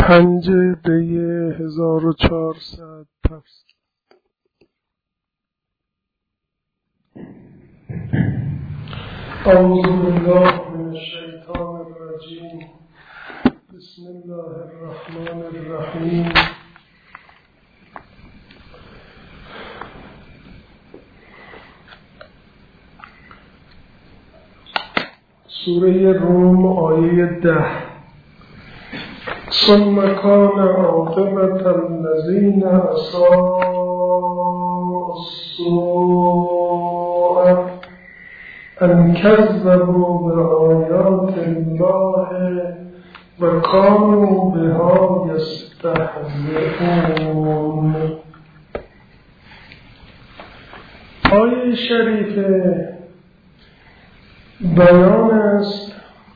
5 دی 1400 تفسیر. اعوذ بالله من الشیطان الرجیم. بسم الله الرحمن الرحیم. سوره روم آیه 10. ثم كان عاقبة الذين أساءوا السوء أن كذبوا بآيات الله وكانوا بها يستهزئون. آیه شریفه بیان است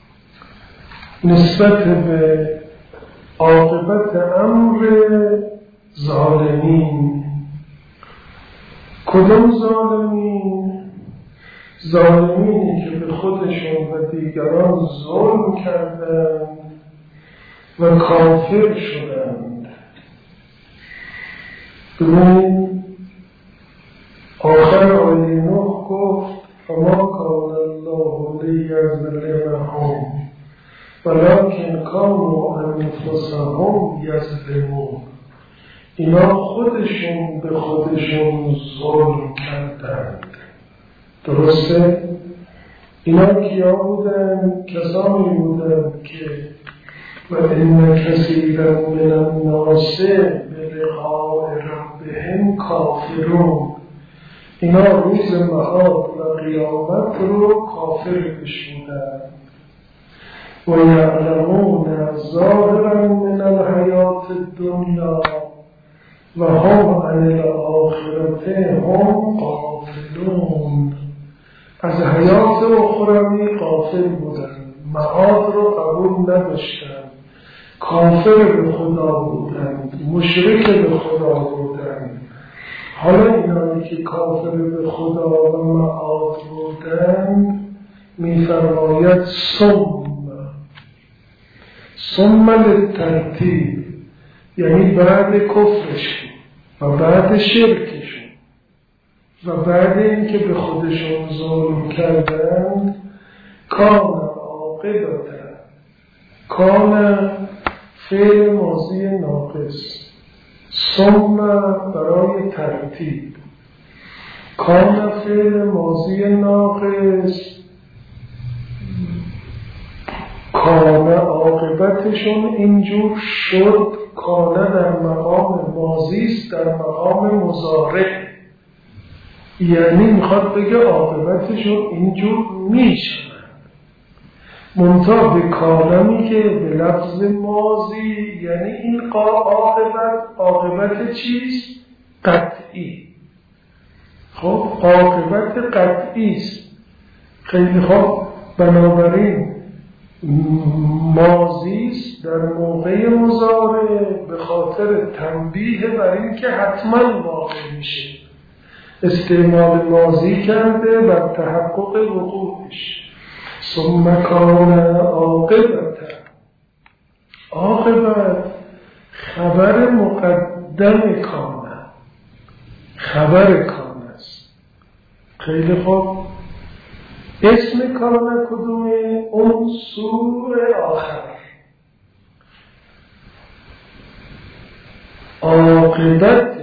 نسبت به عاقبت امر ظالمین. کدام ظالمین؟ ظالمینی که به خودشون و دیگران ظلم کردند و کافر شدند. ببینید آخر آیه 9 گفت فما کان الله لیظلمهم ولکن کانوا انفسهم یظلمون. اینا خودشون به خودشون ظلم کردند. درسته؟ اینا کیا بودند؟ کسانی بودند که و ان کثیرا من الناس بلقاء ربهم کافرون. اینا روز معاد و قیامت رو کافر بشودند. و یعلمون ظاهرا من الحیات الدنیا و هم عن الآخرت هم غافلون. از حیات اخروی غافل بودند، معاد رو قبول نداشتند، کافر به خدا بودند، مشرک به خدا بودند. حالا اینایی که کافر به خدا و معاد بودند می‌فرماید ثم للترتیب، یعنی بعد کفرشون و بعد شرکشون و بعد اینکه به خودشون ظلم کردند کان عاقبت، کان فعل ماضی ناقص، ثم برای ترتیب، کان فعل ماضی ناقص، کان عاقبتشون اینجور شد. کان در مقام ماضی است، در مقام مضارع، یعنی میخواد بگه عاقبتشون اینجور میشه. منتها به کانمی که به لفظ ماضی، یعنی این عاقبت چیست؟ قطعی. خب عاقبت قطعی است. خیلی خوب، بنابراین ماضی است در موقع مضارع به خاطر تنبیه بر این که حتما واقع میشه. استعمال ماضی کرده بر تحقق وقوعش. ثم کان عاقبت خبر مقدم کان، خبر کان است. خیلی خوب، اسم کان کدومه؟ اون سور آخر. عاقبت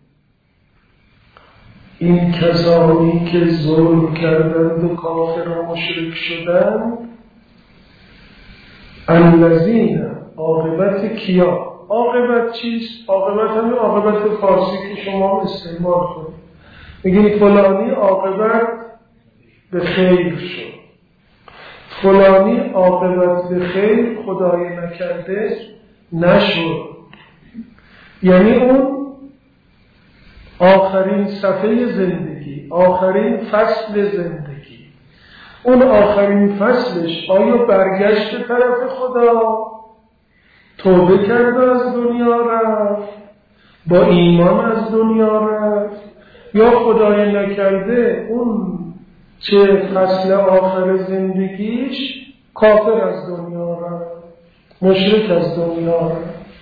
این کسانی که ظلم کردند و کافر و مشرک شدند، الذین، عاقبت کیا؟ عاقبت چیست؟ عاقبت همین عاقبت فارسی که شما استعمال کنید. میگید فلانی عاقبت به خیر شد، فلانی عاقبت به خیر خدای نکرده نشد. یعنی اون آخرین صفحه زندگی، آخرین فصل زندگی، اون آخرین فصلش آیا برگشت طرف خدا، توبه کرد از دنیا رفت، با ایمان از دنیا رفت، یا خدای نکرده اون چه فصل آخر زندگیش کافر از دنیا رفت، مشرک از دنیا رفت.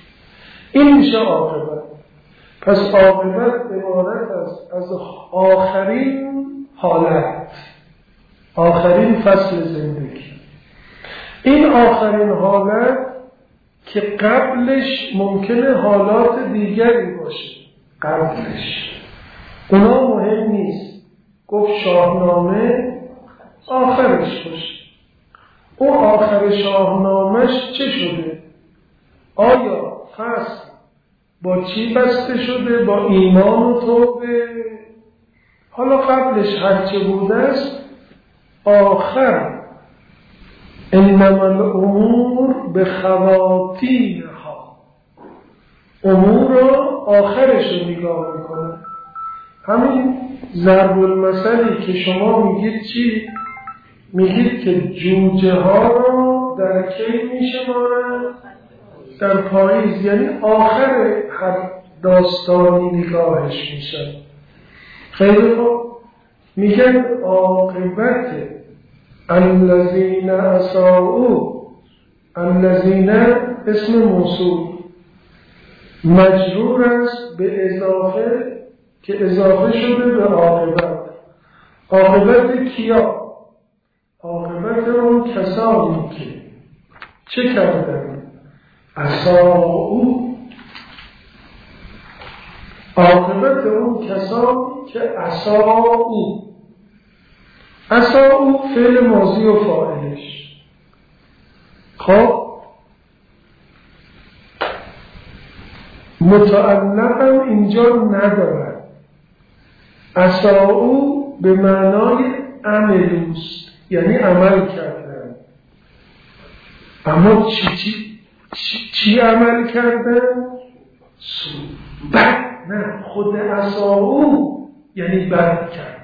این میشه عاقبت. پس عاقبت عبارت است از آخرین حالت، آخرین فصل زندگی. این آخرین حالت که قبلش ممکنه حالات دیگری باشه، قبلش اونا مهم نیست. گفت شاهنامه آخرش باشه. او آخر شاهنامهش چه شده؟ آیا فصل با چی بسته شده؟ با ایمان و توبه. حالا قبلش هرچه بوده است آخر انما الامور به خواتیمها، امور رو آخرش رو نگاه میکنه. همین ضرب المثلی که شما میگید چی؟ میگید که جوجه ها رو در کی میشمارن؟ در پاییز، یعنی آخر هر داستانی نگاهش میشن. خیلی خوب، میگن عاقبت الذین اساءوا، الذین اسم موصول مجرور است به اضافه که اضافه شده به عاقبت. عاقبت کیا؟ عاقبت اون کسانی که چه کردن؟ اساءوا. عاقبت اون کسانی که اساءوا. اساءوا فعل ماضی و فاعلش. خب متعلقم اینجا ندارد. اساءوا به معنای عملوست، یعنی عمل کردن. اما چی عمل کردن؟ بد نه، خود اساءوا یعنی بد کردن.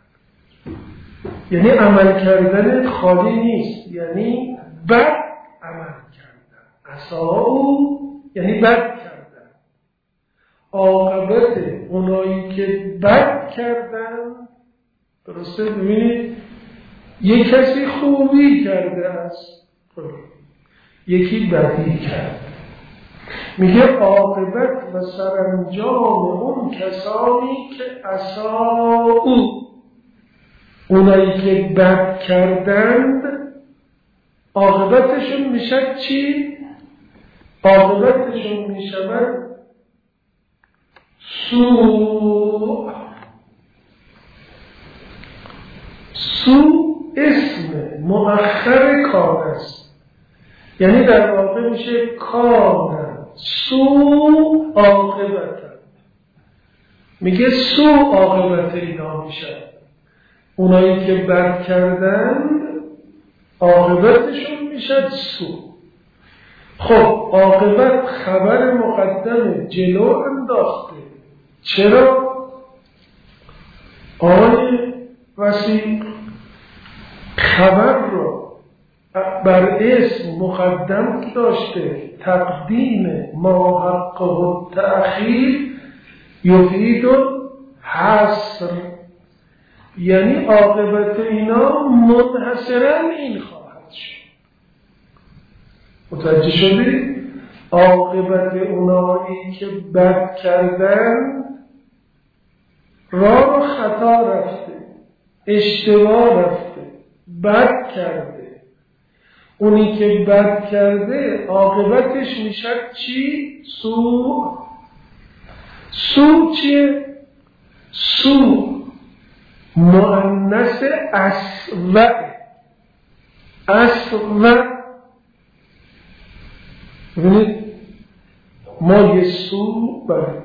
یعنی عمل کردن خالی نیست، یعنی بد عمل کردن. اساءوا یعنی بد کردن. عاقبت اونایی که بد کردن، درسته؟ ببینید یک کسی خوبی کرده است، یکی بدی کرده. میگه عاقبت و سرانجام اون کسانی که اساءوا، اونایی که بد کردند، عاقبتشون میشه چی؟ عاقبتشون میشه سوء. سوء اسم مؤخر کان است، یعنی در واقع میشه کان سوء عاقبت. میگه سوء عاقبت اینا میشه. اونایی که بد کردند عاقبتشون میشه سوء. خب عاقبت خبر مقدم جلو انداخته. چرا؟ آقای وسیع خبر رو بر اسم مقدم داشته. تقدیم ما حقه التأخیر یفید الحصر، یعنی عاقبت اینا منحصرا این خواهد شد. متوجه شدید؟ عاقبت اونایی که بد کردن راه و خطا رفته، اشتباه رفته، بد کرده. اونی که بد کرده عاقبتش میشه چی؟ سوء. سوء چیه؟ سوء مؤنث اسوأ. اسوأ ببینید ما یه سوء برای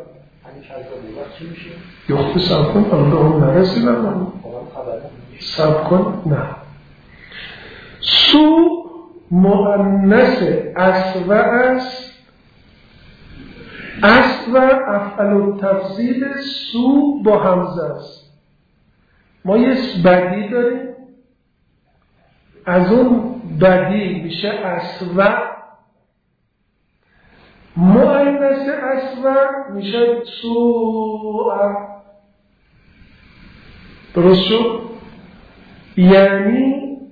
یخت سب کن الان به اون نرسیدم. سب کن نه. سوء مؤنث اسوأ است. اسوأ افعل التفضیل سوء با همزه است. ما یه بدی داریم، از اون بدی میشه اسوأ. مؤنث اسوأ میشه سوء. درست شد؟ یعنی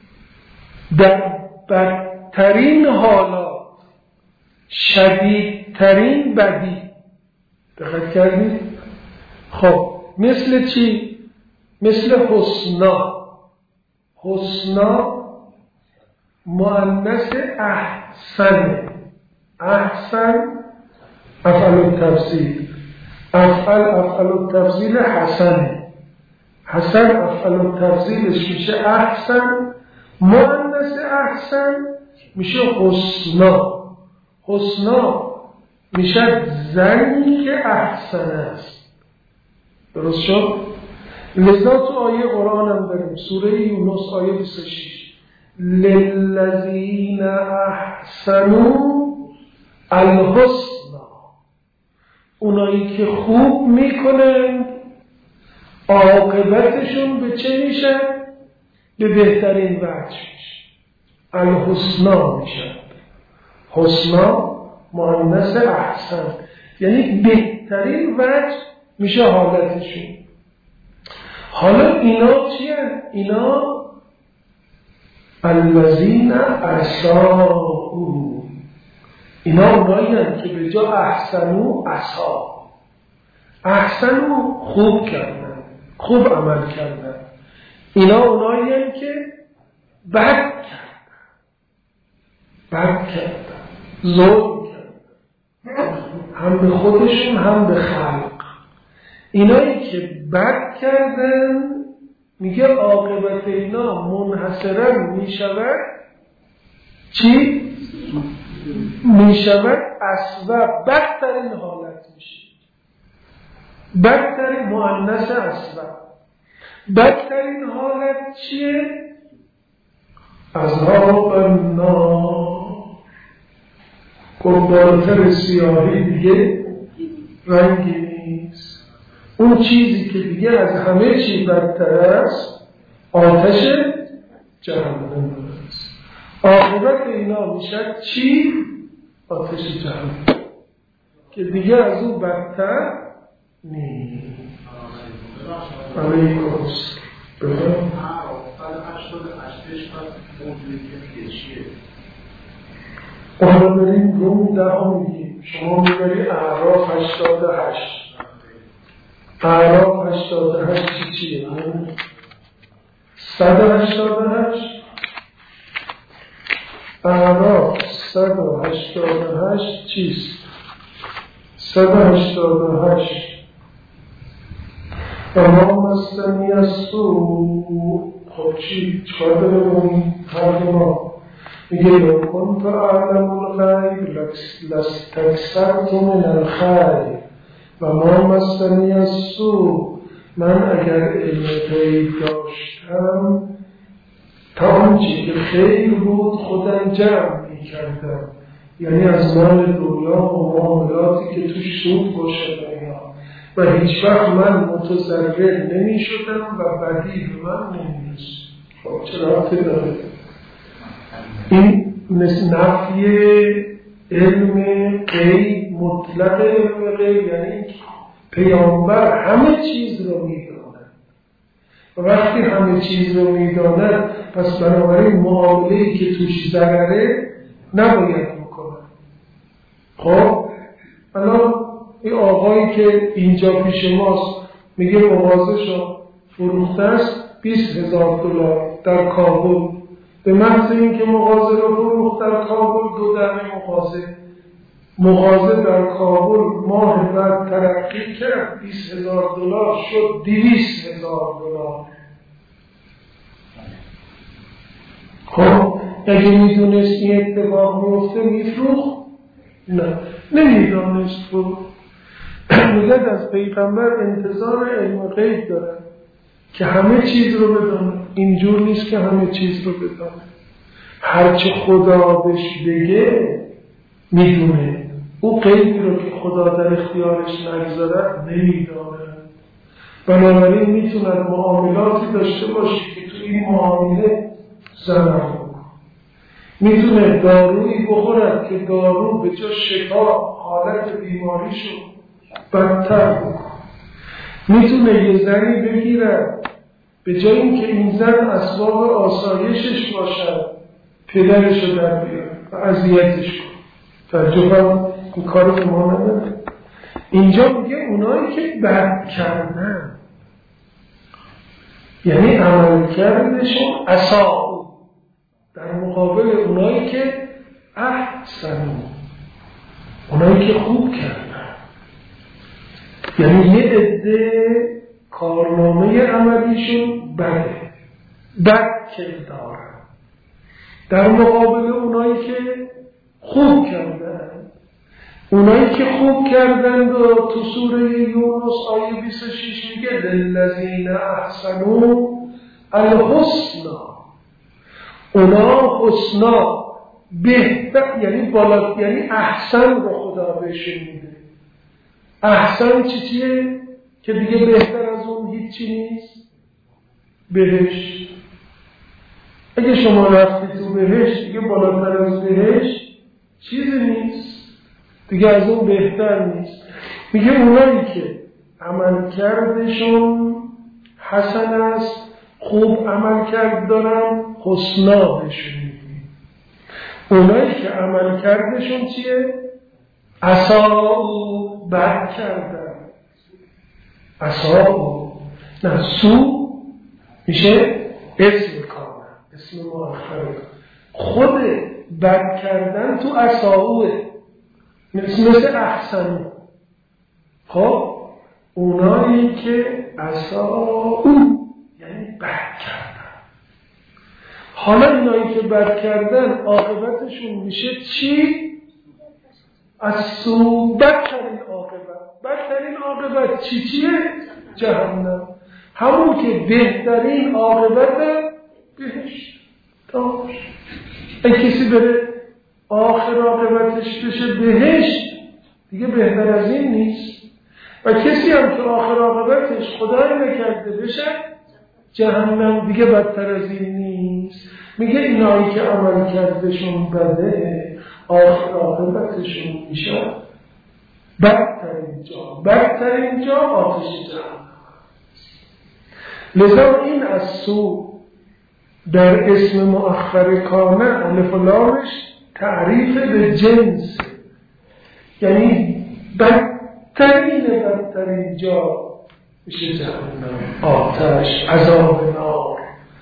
در بدترین حالات، شدید بهترین بدی. دقت کردید؟ خب مثل چی؟ مثل حسنا. حسنا مؤنث احسن. احسن افعل التفضیل. افعل التفضیل حسنه. حسن افعل التفضیلش میشه احسن. مؤنث احسن میشه حسنا. حسنا میشه زنی که احسن است. درست شد؟ لذا تو آیه قرآن هم داریم، سوره یونس آیه 26 للذین احسنوا الحسنا. اونایی که خوب میکنن عاقبتشون به چه میشه؟ به بهترین وجه میشه. الحسنا میشه. حسنا مؤنث احسن یعنی بهترین وجه میشه حالتشون. حالا اینا چیه؟ اینا الذین اساءوا. اینا اونایی که به جا احسنوا اساء. احسنوا خوب کردن، خوب عمل کردن. اینا اونایی که بد کردن، ظلم کردن، هم به خودشون هم به خلق. اینایی که بد کردن میگه عاقبت اینا منحصرا میشود چی؟ میشود اسوأ، بدترین حالت میشه. بدترین مؤنث اسوأ. بدترین حالت چیه؟ عذاب النار. بالاتر سیاهی دیگه رنگی نیست. اون چیزی که دیگه از همه چیز بدتر است آتش جهنم است. عاقبت اینا میشه چی؟ آتش جهنم که دیگه از اون بدتر نیست. علیکم السلام. حالا بریم روم 10 میگیم. شما میبری اعراف 88. اعراف 88 چیه؟ 188. اعراف 188 چیست؟ 188 تمام مسلمی است و خب چکار داره بونی؟ حرف ما میگه لو کنت اعلم الغیب لاستکثرت من الخیر و ما مسلمی است و من اگر علم غیب داشتم تا آنچه که خیر بود خودم جمع میکردم. یعنی از مال دنیا و معاملاتی که توش سود باشد و هیچ وقت من متضرر نمی شدم و بدی به من نمی رسید. خب چرا رابطه داره؟ این نفی علم غیب، مطلق علم غیب، یعنی پیامبر همه چیز رو می داند و وقتی همه چیز رو می داند پس بنابراین معامله‌ای که توش ضرره نباید بکنه. خب الان این آقایی که اینجا پیش ماست میگه مغازه شو فروخته است $20,000 در کابل. به محض اینکه مغازه رو فروخت در کابل 2 دمه مغازه در کابل ماه بعد ترقی کرد، $20,000 شد $200,000. خب اگه میدونست این اتفاق میفته میفروخت؟ نه، نمیدانست فروخت. میگه از پیغمبر انتظار علم غیب داره که همه چیز رو بدانه. اینجور نیست که همه چیز رو بدانه. هرچه خدا بهش بگه میدونه. او غیبی رو که خدا در اختیارش نگذاره نمیدانه. بنابراین میتوند معاملاتی داشته باشه که تو این معامله ضرر بکنه. میتونه دارویی بخورد که دارو به جا شفا حالت بیماریشو بدتر بکنه. میتونه یه زنی بگیرد به جای اینکه این زن اسباب آسایشش باشد پدرشو در بیاره و اذیتش کنه. تعجب این کار به ما نداره. اینجا میگه اونایی که بد کردن، یعنی عملکردشون اساء، در مقابل اونایی که احسنوا، اونایی که خوب کردن. یعنی یه عده کارنامه عملیشون بده، بد کردارن، در مقابل اونایی که خوب کردن. اونایی که خوب کردن و تو سوره یونس آیه 26 میگه للذین احسنوا الحسنا، اونا حسنا بهتر، یعنی بالا، یعنی احسن رو خدا بهشون میده. احسن چیه؟ که دیگه بهتر از اون هیچی نیست. بهشت. اگه شما رفتی تو بهشت دیگه بالاتر از بهشت چیزی نیست دیگه، از اون بهتر نیست. میگه اونایی که عمل کردشون حسن است، خوب عمل کرد دارن، حسنا بهشون میگه. اونایی که عمل کردشون چیه؟ اساء، بد کردن. اساء نه، سو میشه اسم کامل، اسم مؤخره. خود بد کردن تو اساءه، مثل احسن. خب اونایی که اساء یعنی بد کردن. حالا اینایی که بد کردن عاقبتشون میشه چی؟ اسو، بدترین عاقبت. بدترین عاقبت چیه؟ جهنم. همون که بهترین عاقبت بهشت. اگه کسی بره آخر عاقبتش بشه بهشت دیگه بهتر از این نیست. و کسی هم که آخر عاقبتش خدای نکرده بشه جهنم دیگه بدتر از این نیست. میگه اینایی که عمل کردشون بده آخر عاقبتشون میشه بدترین جا آتش جهنم. لذا این از سو در اسم مؤخر کانه الف و لامش تعریف به جنس، یعنی بدترین جا میشه جهنم، آتش، عذاب نار.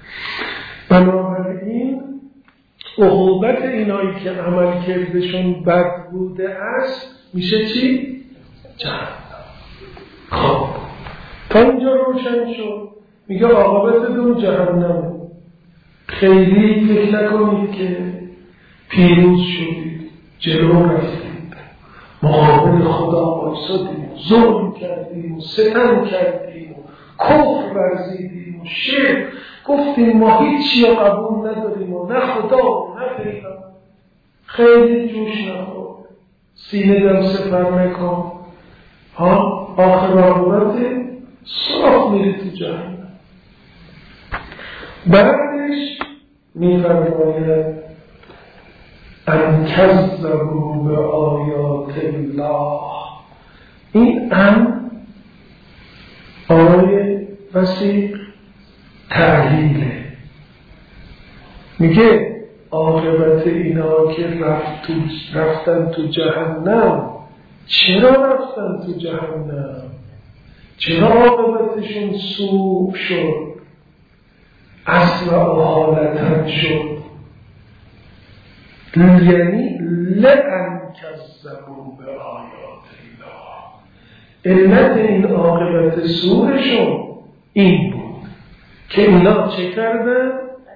بنابراین عقوبت اینایی که عمل کردشون بد بوده است میشه چی؟ جهنم. خب تا اینجا روشن شد. میگه عاقبتتون جهنم. خیلی فکر نکنید که پیروز شدید، جلو رفتید، مقابل خدا بایستادیم، ظلم کردیم و ستم کردیم و کفر ورزیدیم و شرک گفتیم ما هیچی رو قبول نداریم و نه خدا و نه پیغمبر. خیلی جوش نخور، سینه دم سپر نکن، آخر عاقبت صاف میری تو جهنم. بعدش میفرماید ان کذبوا به آیات الله. این آیه وسیق تعلیله. میگه عاقبت اینا که رفتن تو جهنم، چرا رفتن تو جهنم؟ چرا عاقبتشون سوء شد، اصل و حالتن شد؟ یعنی لئن کذبوا به آیات الله. علت این عاقبت سوءشون این بود که اینا چه کردن؟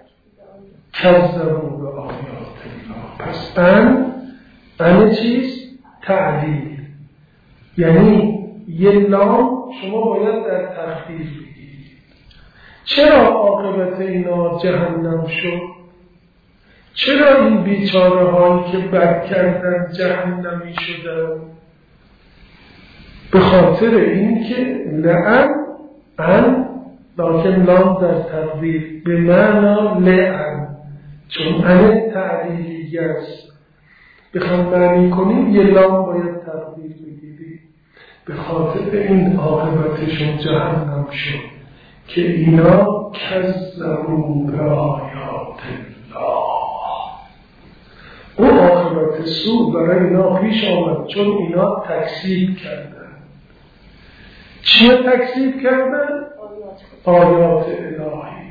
کذبوا به آیات الله. پس ان چیز؟ تعلیل. یعنی یه لام شما باید در تخفیف بگیرید. چرا عاقبت اینا جهنم شد؟ چرا این بیچاره هایی که بد کردن جهنمی شدن؟ به خاطر این که لعن لکن لام در تقدیر به معنا لعن، چون تعلیلی است. بخوام معنی کنیم یه لام باید تقدیر بگیرید. به خاطر این عاقبتشون جهنم شد که اینا کذبوا به آیات الله. اون عاقبت عاقبت سوء برای اینا پیش آمد، چون اینا تکذیب کردن. چیه تکذیب کردن؟ آیات الهی.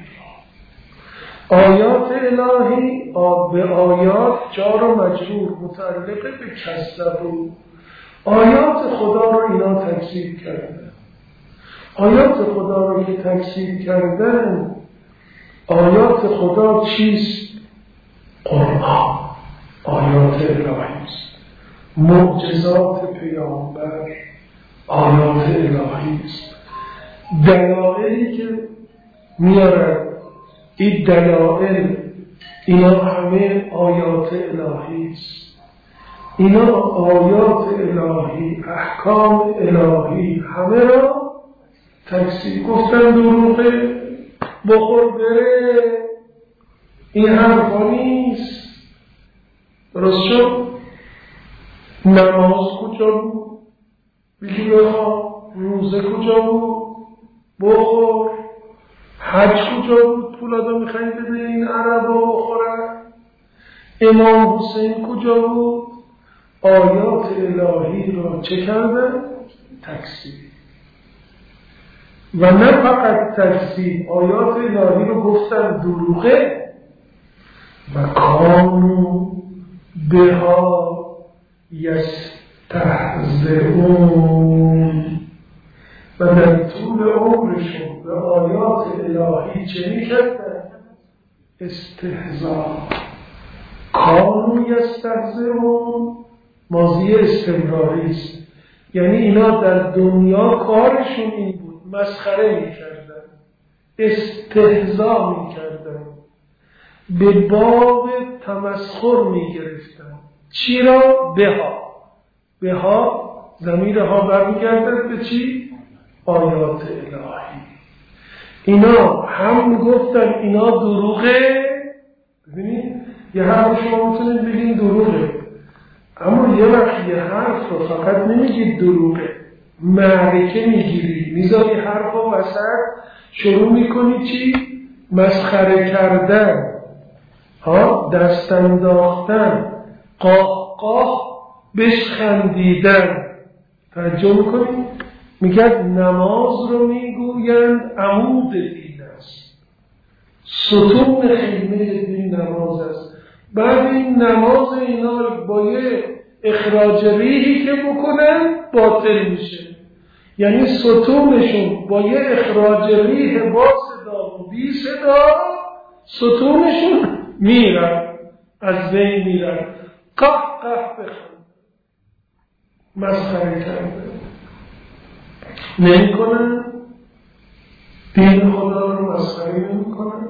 آیات الهی به آیات جار و مجرور متعلق به کذبوا. آیات خدا رو اینا تکذیب کردن. آیات خدا رو که تکذیب کردن، آیات خدا چیست؟ قرآن آیات الهی است. معجزات پیامبر آیات الهی است. دلایلی که میارن، این دلایل اینا همه آیات الهی است. اینا آیات الهی، احکام الهی همه را تکذیب. گفتن دروغه، بخور بره، این حرفا نیست. درست شد؟ نماز کجا بود؟ بگی بخواه. روزه کجا بود؟ بخور. حج کجا بود؟ پولادا میخواین بده این عربا بخورن. امام حسین کجا بود؟ آیات الهی را چه کردن؟ تکذیب. و نه فقط تکذیب، آیات الهی رو گفتن دروغه. و کانوا بها یستهزئون. و در طول عمرشون به آیات الهی چه میکردن؟ استهزاء. کانوا یستهزئون ماضی استمراری است، یعنی اینا در دنیا کارشون این بود، مسخره میکردن، استهزاء میکردن، به باب تمسخر میگرفتن. چی را؟ بها ضمیرها برمیگردد به چی؟ آیات الهی. اینا هم گفتن اینا دروغه. ببینید یه حرف شما میتونید بگین دروغه، اما یه وقت یه حرف رو فقط نمیگید دروغه، معرکه میگیری، میذاری حرف رو وسط، شروع میکنی چی؟ مسخره کردن، دست انداختن، قاه قاه بهش خندیدن. توجه میکنی؟ میگه نماز رو میگویند عمود دین است، ستون خیمه دین نماز است. بعد این نماز اینا با یه اخراج ریحی که بکنن باطل میشه، یعنی ستونشون با یه اخراج ریح با صدا و بی صدا ستونشون میرن، از بین میرن. قه بخند، مسخره کرده نمی کنن، دین خدا رو مسخره نمی کنن،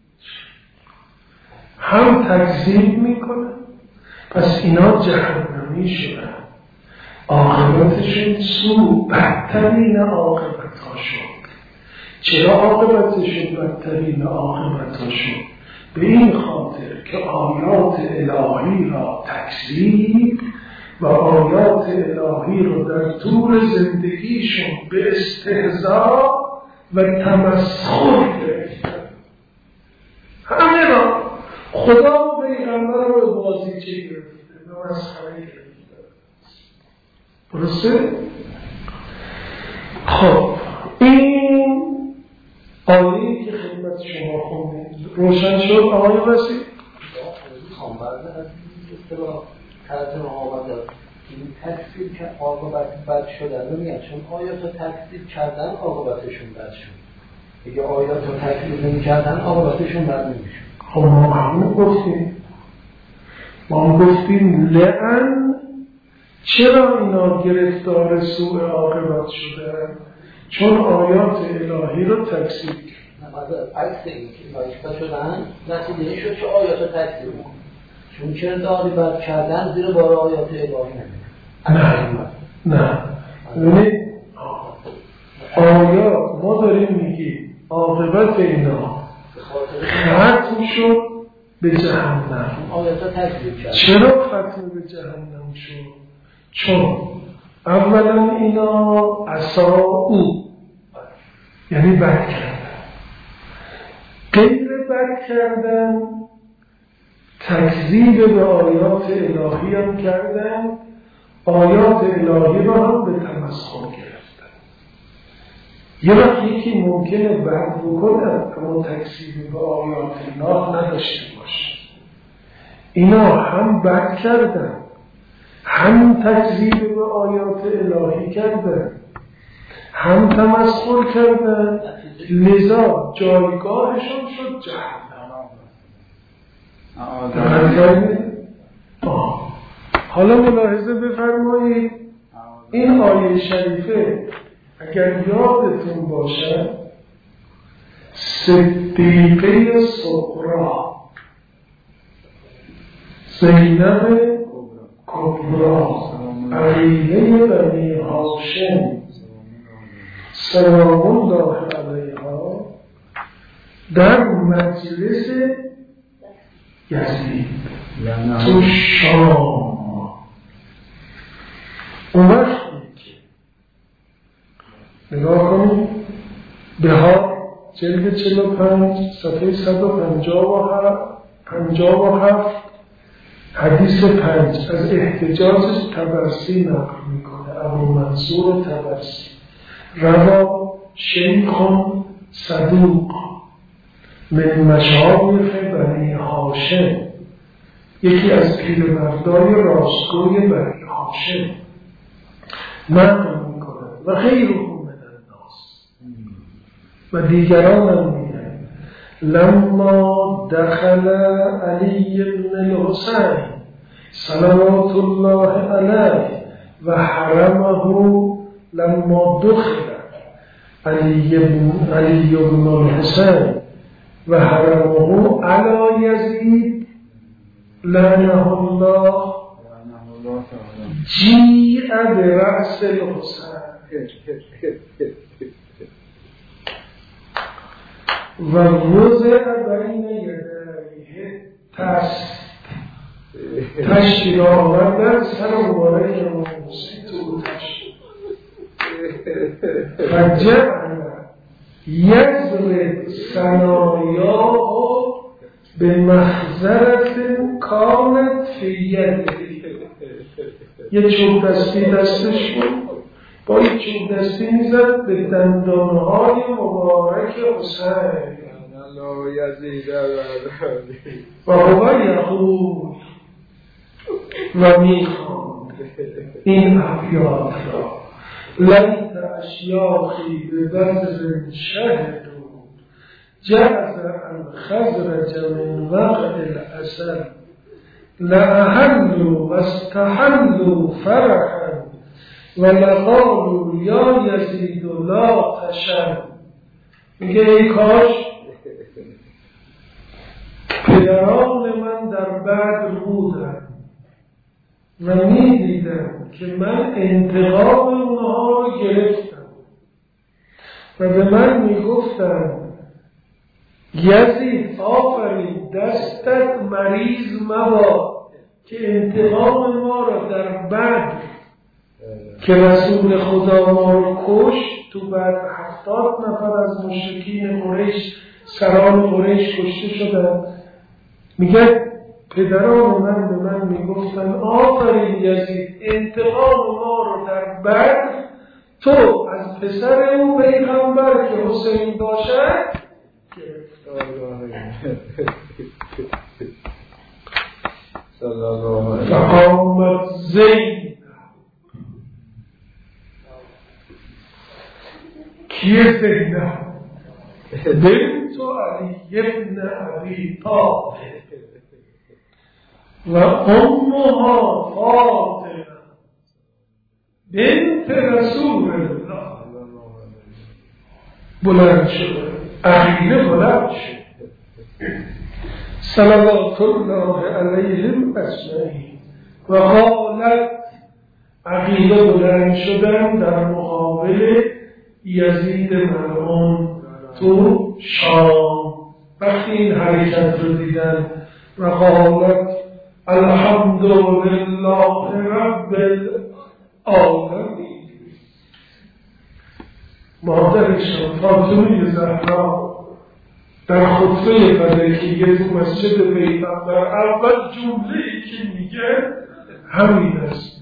هم تکذیب می کنن. پس اینا جهنمی شدن، عاقبتشون سوء، بدترین عاقبت ها شد. چرا عاقبتشون بدترین عاقبت ها شد؟ به این خاطر که آیات الهی را تکذیب و آیات الهی رو در طول زندگیشون به استهزاء و تمسخر گرفتن. همه را خدا و پیغمبر رو به بازیچه گرفته، به مسخره گرفته. درسته؟ خب این آیه‌ای که خدمت شما خوندیم روشن شد آقای وسیع؟ ترجمه آمده این تکذیب که عاقبت بد شدن نمیگن، چون آیات رو تکذیب کردن عاقبتشون بد شد. دیگه آیات رو تکذیب نمی‌کردن عاقبتشون بد نمی‌شد. خب ما همون گفتیم لعن چرا اینا گرفتار سوء عاقبت شدن؟ چون آیات الهی رو تکذیب کرد. عکس این که اینا شدن نتیجه این شد که آیات رو تکذیب کنن، چون کرداری بد کردن زیر بار آیات الهی نمیاد. نه ببینید آیات ما داریم میگیم عاقبت اینا ختم شد به جهنم. آیات رو تکذیب کرد. چرا ختم به جهنم شد؟ چون اولا اینا عصاؤ یعنی بد کردن، غیر بد کردن تکذیب به آیات الهی هم کردن، آیات الهی رو هم به تمسخر گرفتن. یه وقت یکی ممکنه بد بکنه اما تکذیب به آیات الله نداشته باشه. اینا هم بد کردن، هم تکذیب به آیات الهی کردن، هم تمسخر کردن، لذا جایگاهشون شد جهنم. حالا ملاحظه بفرمایید، این آیه شریفه اگر یادتون باشه صدیقه صغرا زینب کبرا عقیله بنی هاشم سلام الله علیها در مجلس یزید تو شام، اون وقتی که نگاه کنید بهار جلد 45 صفحه 157 حدیث 5 از احتجاجش طبرسی نقل میکنه. ابو منصور طبرسی روا شیخ صدوق من مشایخ بنی هاشم، یکی از پیرمردای راستگوی بنی هاشم نقل میکنه و غیرهم من الناس و دیگران هم میگن لما دخل علی بن الحسین صلوات الله علیه و حرمه لما دخل علی بن الحسین و حرمه علی یزید لعنه الله جیع برأس الحسین و وضع بین یدیه تشتی را آوردن سر مبارک امام حسین تو تشت فجعل یضرب ثنایاه به محضرت کانت فی یده، یه چوب دستی دستش بود، با یه چوب دستی میزد به دندانهای مبارک حسین و هو یقول و میخواند این ابیات را لیت اشیاخی به بدر شهدوا جعز عن خزرج من وقع الاسد لأهلوا واستحلوا فرحا ولقالوا یا یزید لا تشن. میگه ای کاش پدران من در بدر بودن و میدیدم که من انتقام اونها رو گرفتم و به من میگفتن یزید آفرین دستت مریض مباد که انتقام ما رو در بدر که رسول خدا ما رو کشت، تو بعد 70 نفر از مشرکین قریش سران قریش کشته شدن، میگه پدران من به من میگفتن آفرین یزید انتقام ما رو در بدر تو از پسر اون پیغمبر که حسین باشد فقامت زینب. کیه زینب؟ بنت علی ابن ابی طالب و امها فاطمه بنت رسول الله. بلند شده، عقیله بلند شده صلوات الله علیهم اجمعین و قالت، عقیله بلند شدن در مقابل یزید ملعون تو شام. وقتی این حرکت رو دیدن و قالت الحمد لله رب العالمین، مادرشان فاطمه زهرا در خطبه فلکیه تو مسجد پیغمبر اول جمله‌ای که میگه همین است: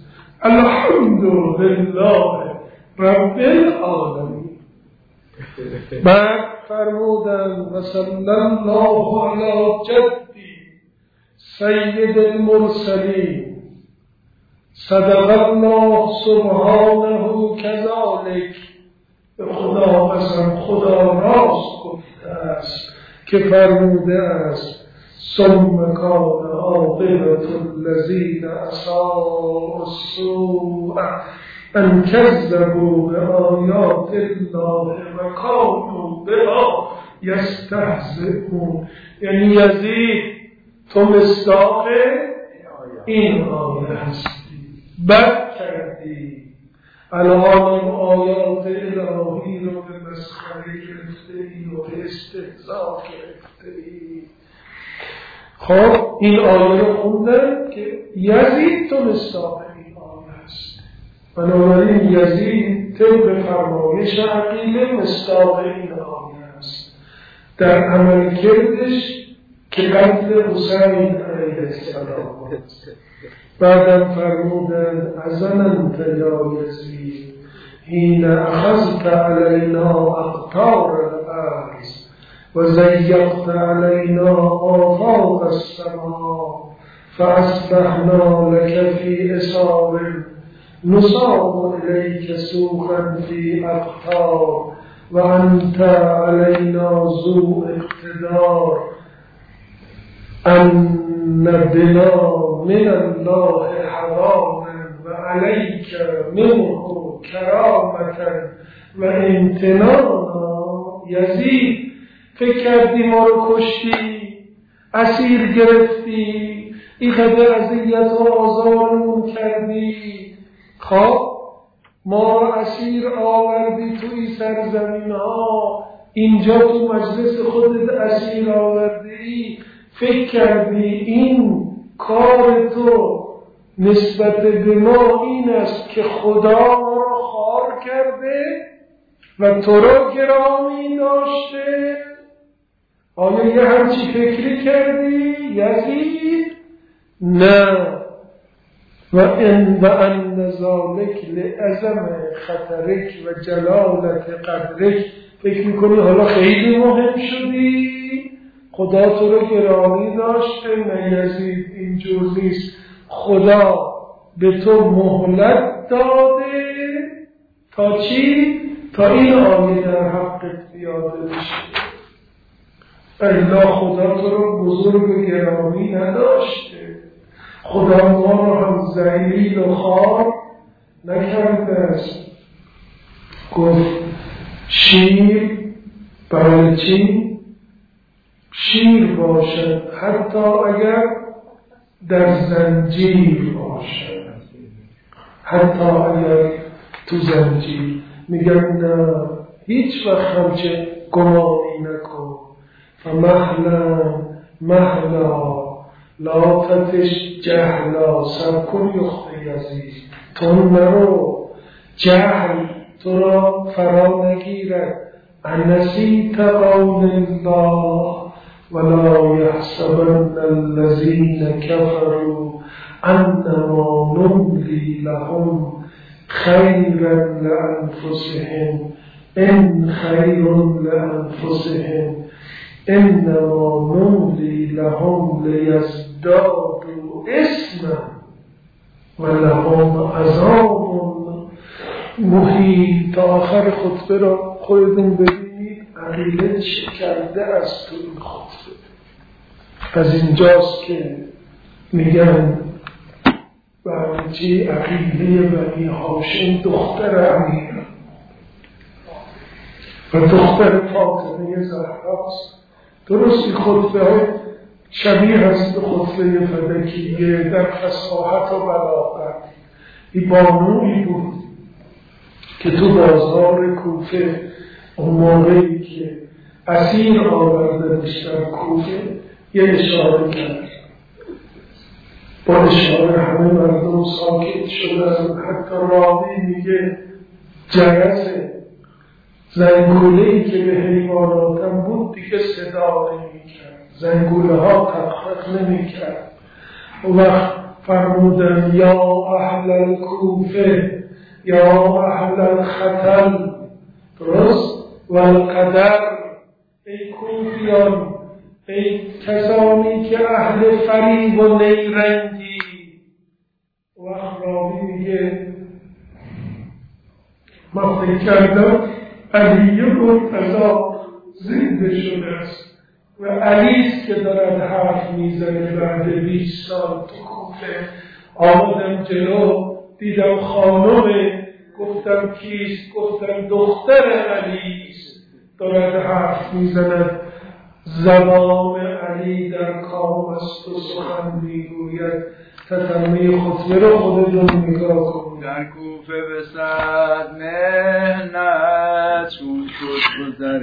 الحمدلله رب العالمین. بعد فرمودن و صلی الله علی جدی سید المرسلین صدق الله سبحانه کذالک. به خدا قسم خدا راست گفته است که فرموده است: ثم کان عاقبة الذین اساءوا السوء ان کذبوا بآیات الله و کانوا بها یستهزئون. یعنی یزید تو مصداق این آیه هستی، بد کردی، الان آیات الهی رو به مسخره گرفته ای و به استهزاء گرفته ای. خب این آیه رو خوندن که یزید تو مصداق این آیه هست. بنابراین یزید طبق فرمایش عقیله مصداق این آیه هست در عمل کردش که قتل حسین علیه السلام است. بعدم فرمودن ازننت یا یزید حین اخذت علینا اقطار الارض و زیقت علینا آفاق السماء فاصبحنا لك فی اصاب نصاب الیک سوقا فی اقطار و انت علینا ذو اقتدار ان بنا من الله حراما و علیک منه کرامتا و امتنانا. یزید فکر کردی ما رو کشتی، اسیر گرفتی، این قدر اذیت و آزارمون کردی، خب ما رو اسیر آوردی تو این سرزمین ها، اینجا تو مجلس خودت اسیر آوردی، فکر کردی این کار تو نسبت به ما این است که خدا ما رو خوار کرده و تو رو گرامی داشته؟ آیا یه همچی فکری کردی یزید؟ نه. و ان ذالک لعظم خطرک و جلالت قدرک. فکر میکنی حالا خیلی مهم شدی؟ خدا تو رو گرامی داشته؟ نه یزید، اینجور نیست. خدا به تو مهلت داده تا چی؟ تا این آیه در حقت بیاده بشه. الا خدا تو رو بزرگ و گرامی نداشته. خدا ما رو هم ذلیل و خوار نکرده است. گفت شیر برای چی؟ شیر باشد حتی اگر در زنجیر باشد، حتی اگر تو زنجیر. میگن نه، هیچ وقت همچه گمانی نکن. فمهلا لا تتش جهلا. سب کن یخت یزید، تو نرو، جهل تو را فرا نگیرد. انسیت قول الله ولا يحسبن الذين كفروا انما نملي لهم خيرا لانفسهم ان خير لانفسهم انما نملي لهم ليزدادوا اثما ولهم عذاب مهین. تا آخر خطبه را خودتون ببینید عقیله چه کرده است تو این خطبه. از اینجاست که میگن برچی عقیله بنی هاشم دختر امیر و دختر فاطمه زهراست. درستی خطبه های شبیه هست به خطبه فلکیه در فصاحت و بلاغت. این بانویی بود که تو بازار کوفه اون موقعی که اسیر آوردنش در کوفه یه اشاره کرد. با اشاره همه مردم ساکت شدن. حتی راوی میگه جرس زنگوله‌ای که به حیواناتم بود دیگه صدا نمی‌کرد، زنگوله ها تق نمی‌کرد. اون وقت فرمودن یا اهل الکوفه یا اهل الخطل، درست، و القدر، ای کوفیان، ای کسانی که اهل فریب و نیرنگی. و راوی میگه من فکر کردم علی مرتضی زنده شده است و علیست که دارد حرف میزنه بعد 20 سال تو کوفه. آمدم جلو دیدم خانمه، گفتم کیست؟ گفتم دختر علیست دارد حرف میزند. زبان علی در کام است و سخن میگوید. تتمه خطبه رو خودتون نگاه کنید. در کوفه به صد مهنت چون شد گذر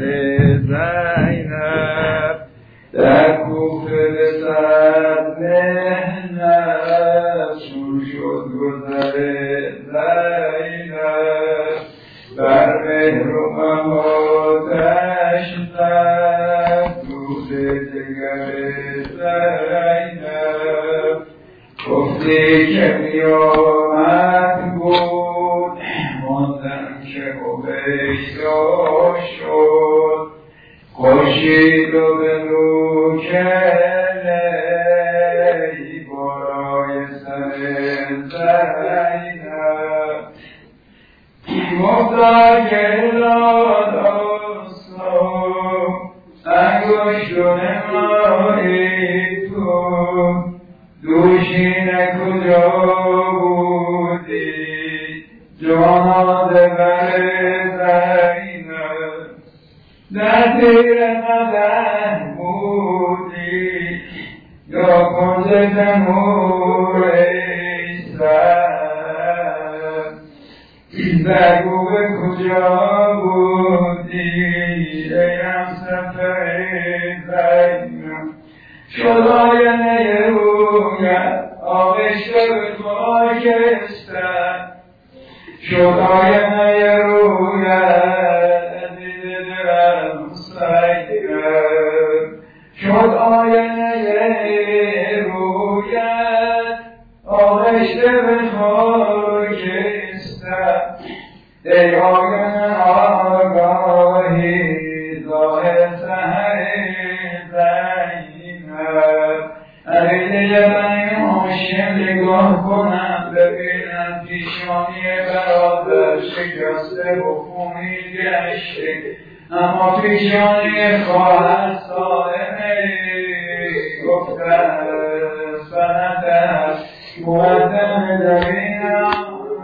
زینب، در کوفه به صد مهنت چون شد گذر زینب، بر مهر و مهاتش زد دود دگر زینب. گفتی که قیامت بود ماندم که عبیدا شد، خورشید و به رو کلی بالای سر زینب. مفتر گرداد آسان انگشت و نمایی تو، دوشینه کجا بودی جاناده بر زینب، در زیر قدم بودی یا کنج تنور ایسر، بگو به کجا بودی ای همسفر زینب. شد آینه رویت آغشته به خاکستر، شد آینه رویت دید دلم سیرم، شد آینه رویت آغشته به خاکستر. ای آینه آگاهی ظاهر سحر عقیده بنی هاشم نگاه کنم ببینم پیشانی برادر شکسته و خونی گشته، اما پیشانی خواهر صائمه گفتن سنت است مقدم درینم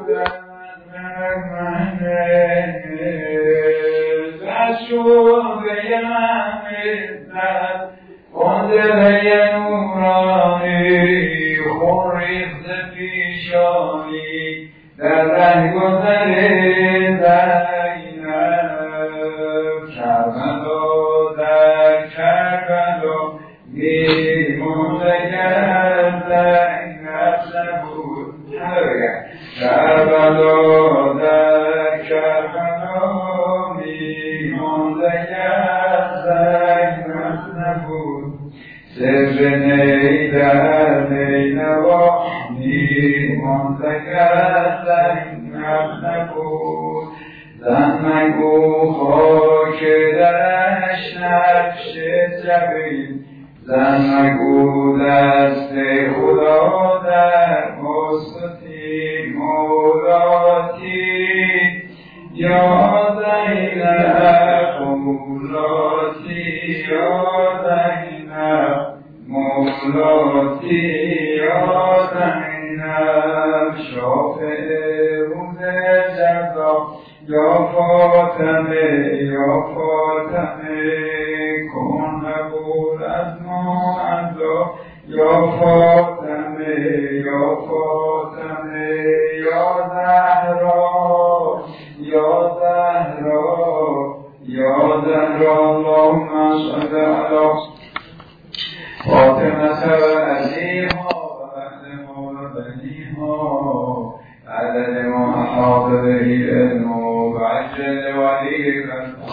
دشون به یمن زد قندله نورانی خون ریخت پیشانی در رهگذر زینب. کربلا در کربلا میموندگر زینب نبود، کربلا در کربلا میموندگر زینب نبود، سر نی در نینوا میماندگر زینب نبود. زن مگو خاک درش نقش جبین، زن مگو دست خدا در مستطی مولاتی یا زینب مولاتی یا زینب مولاتی یا زینب. شافع روز جزا یا فاطمه یا فاطمه کن قبول از ما عزا یا فاطمه یا فاطمه یا زهرا یا زهرا یا زهرا. اللهم صل علی فاطمه و علیها و اهلها و بنیها عدد ما احاط به علم و عجل ولیك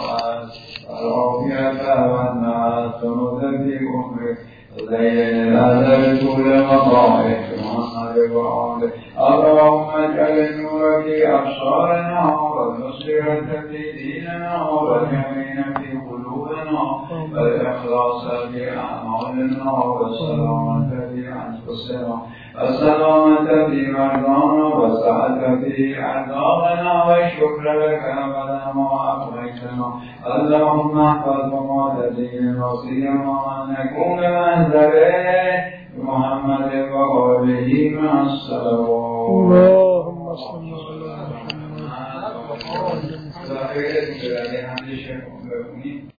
اللهم اجعل النور في أبصارنا والبصيرة في ديننا واليقين في قلوبنا والإخلاص في أعمالنا والسلامة في أنفسنا والسلامة في مرضانا والسعادة في أعدادنا والشكر لك أبدا ما أبقيتنا. اللهم احفظنا لدين وصيما أن نكون منزله محمد وآله مع الصلوات. اللهم صل على محمد.